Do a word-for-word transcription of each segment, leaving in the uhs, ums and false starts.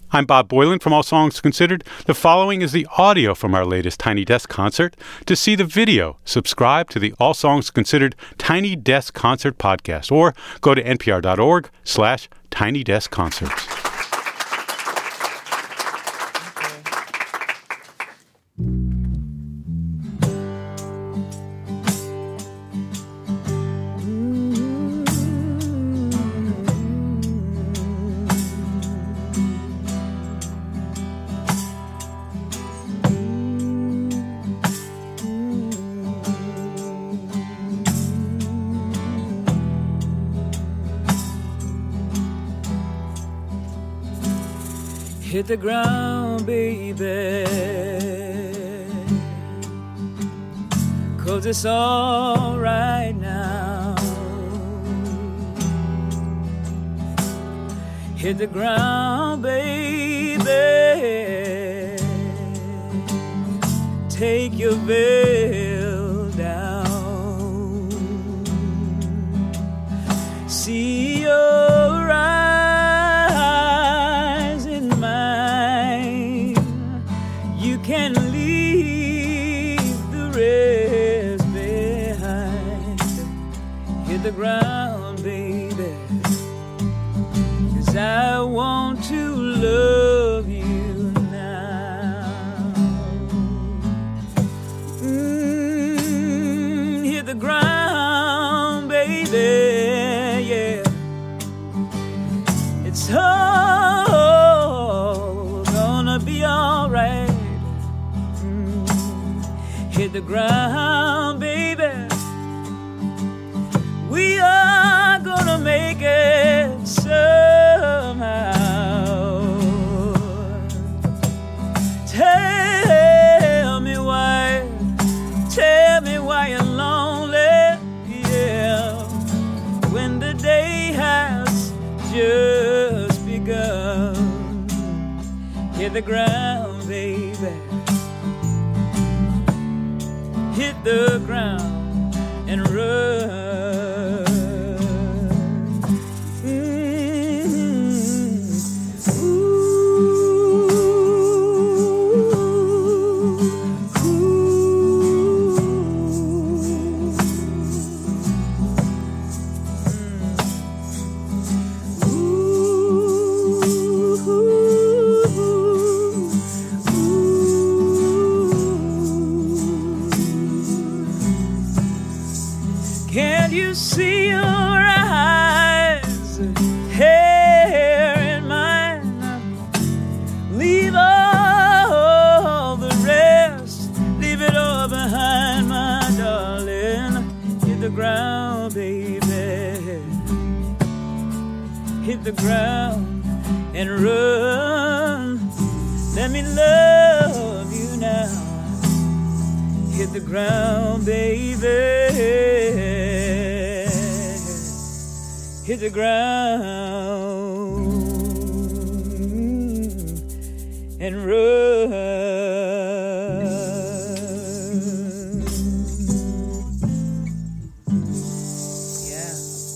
I'm Bob Boylan from All Songs Considered. The following is the audio from our latest Tiny Desk concert. To see the video, subscribe to the All Songs Considered Tiny Desk Concert podcast or go to npr.org slash Tiny Desk Concerts. Hit the ground, baby, 'cause it's all right now. Hit the ground, baby, take your veil down. See your eyes can leave the rest behind. Hit the ground, baby, 'cause I want to love you now. Mm, hit the ground, baby, yeah. It's all gonna be all right. Hit the ground, baby. We are gonna make it somehow. Tell me why, tell me why you're lonely, yeah, when the day has just begun. Hit the ground, baby. Hit the ground and run. Mm-hmm. Ooh, ooh. Can't you see your eyes here in mine? Leave all the rest, leave it all behind, my darling. Hit the ground, baby. Hit the ground and run. Let me love you now. Hit the ground, baby. Hit the ground and run. Yeah.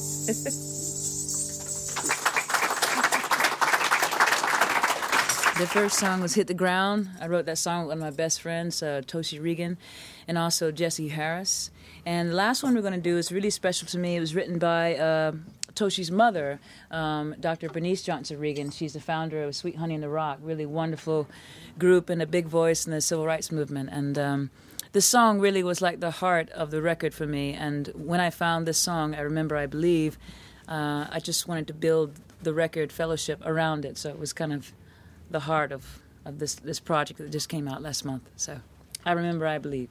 The first song was Hit the Ground. I wrote that song with one of my best friends, uh, Toshi Regan, and also Jesse Harris. And the last one we're going to do is really special to me. It was written by uh, Toshi's mother, um, Doctor Bernice Johnson Regan. She's the founder of Sweet Honey in the Rock, really wonderful group and a big voice in the civil rights movement. And um, this song really was like the heart of the record for me. And when I found this song, I remember, I believe, uh, I just wanted to build the record fellowship around it. So it was kind of the heart of, of this, this project that just came out last month. So I remember, I believe.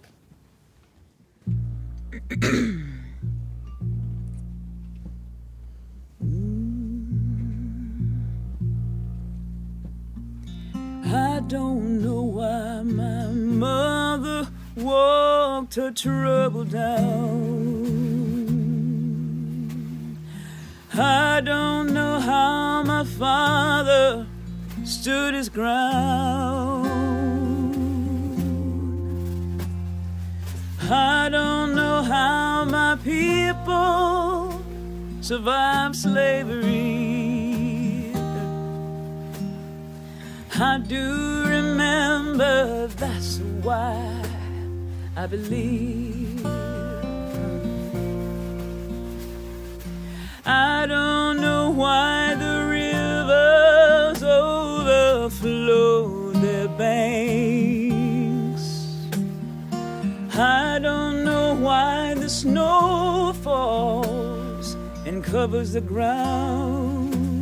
I don't know why my mother walked her trouble down. I don't know how my father stood his ground. I don't know how my people survived slavery. I do remember, that's why I believe. I don't know why the rivers overflow their banks. I don't know why the snow falls and covers the ground.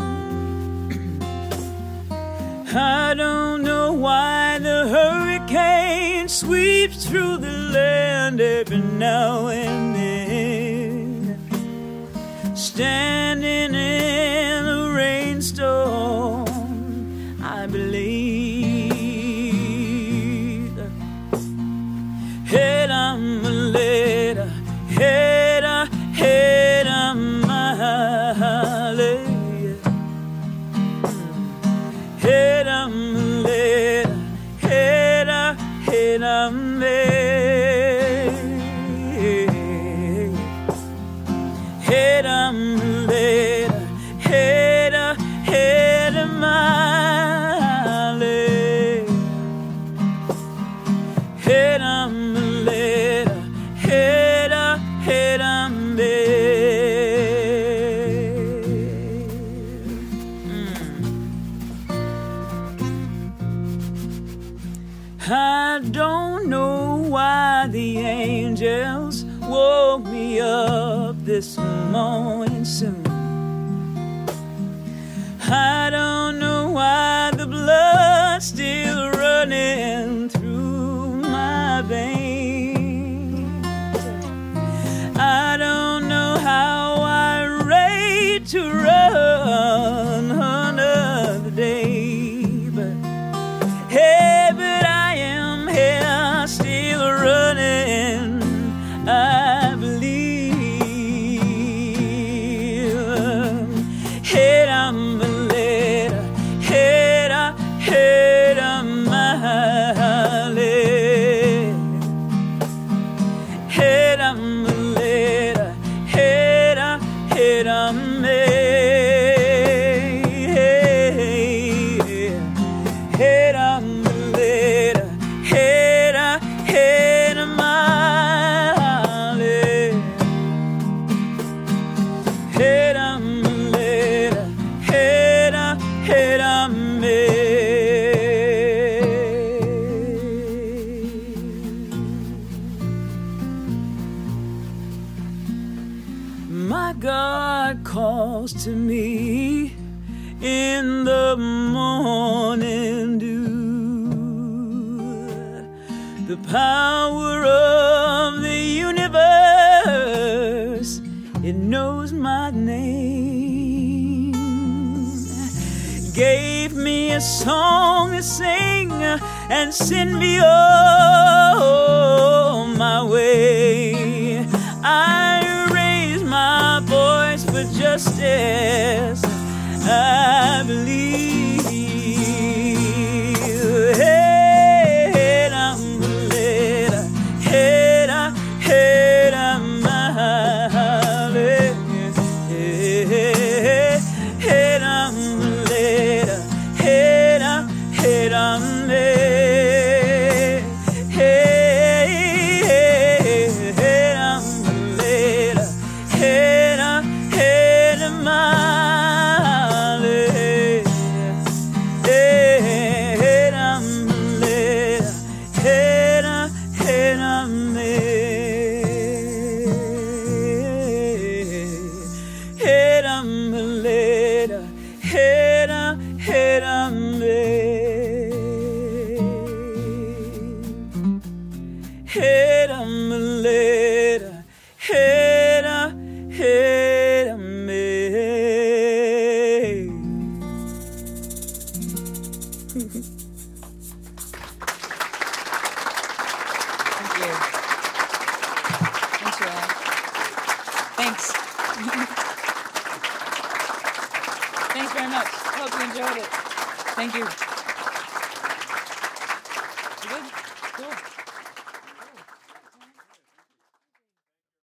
I don't know why the hurricane sweeps through the land every now and then. Standing in a rainstorm, I believe. Head on my letter, head on, head on my letter. Head on my letter, head on, head on me. Head on my letter, head on, head on my letter. Head on my letter, head on, head on me. I don't know why the angels woke me up this morning soon. I don't know why the blood's still running through my veins. I don't know how I rate to run another day, but hey, but I am here still running, I believe. Head on my letter, head on, head on my letter. Head on my letter, head on, head on me. Head on my letter, head on, head on my letter. Head on my letter, head on, head on me. My God calls to me in the morning dew. The power of the universe, it knows my name. Gave me a song to sing and send me on my way. I raise my voice for justice, I believe. Head on my letter, head on, head on my letter. Head on my letter, head on, head on me. Head on my letter, head on, head on my head on my letter, head on, head on me. Thank you. Thanks, Joanne. Thanks. Thanks very much. I hope you enjoyed it. Thank you. Good? Cool.